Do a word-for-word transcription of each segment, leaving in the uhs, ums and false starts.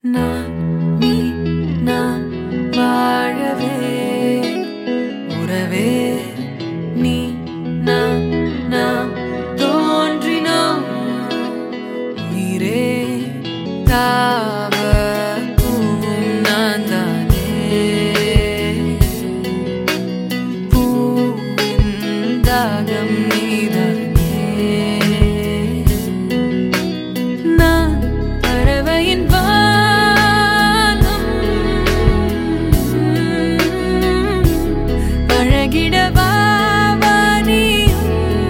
நான் நீ நான் வாழவே உறவே நீ நான் நாம் தோன்றினோம் உயிரே தாவ பூவும் நான் தானே பூவின் தாகம் நீதானே நான் பறவையின் பழகிடவா வானியும்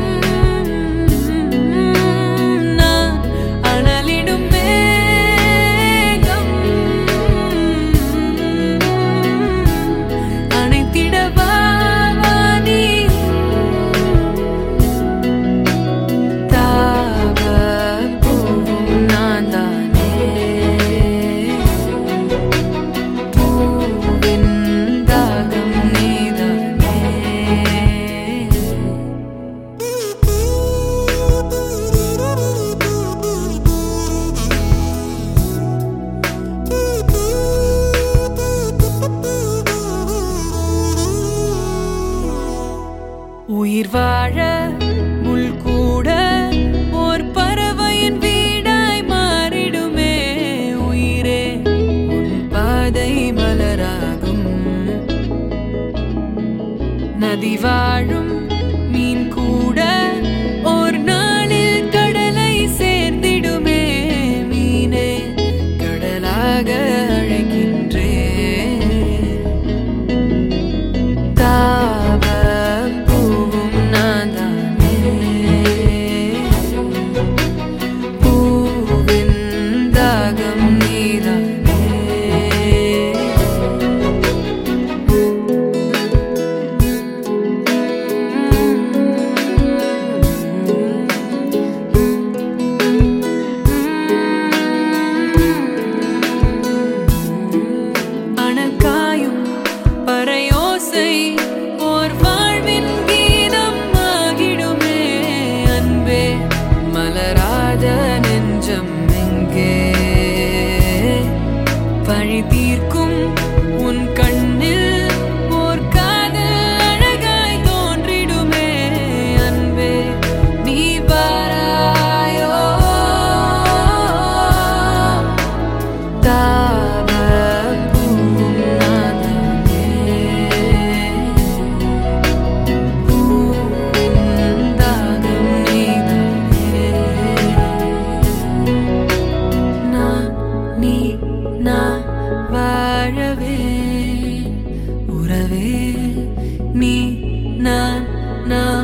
நான் அனலிடும் மேகம் அணைத்திடவா வானியும் தாவ பூவும் நான் தானே பூவின் தாகம் நீதானே உயிர் வாழ முள் கூட ஓர் பறவையின் வீடாய் மாறிடுமே உயிரே உன் பாதை மலராகும் நதி வாழும் மீன் கூட ஓர் நாளில் கடலை சேர்ந்திடுமே மீனே கடலாக அழைக்கின்றே தாவ பூவும் நான் தானே பூவின் தாகம் நீதானே அனக்காயும் பறையோசை ஓர் வாழ்வின் கீதம் ஆகிடுமே அன்பே மலராத நெஞ்சம் எங்கே பழி தீர்க்கும் உன் கண்ணில் ஓர் காதல் அழகாய் தோன்றிடுமே அன்பே நீ வாராயோ தாவ பூவும் நான் தானே பூவின் தாகம் நீதானே நான் நீ நான் வாழவே உறவே நீ நான் நாம்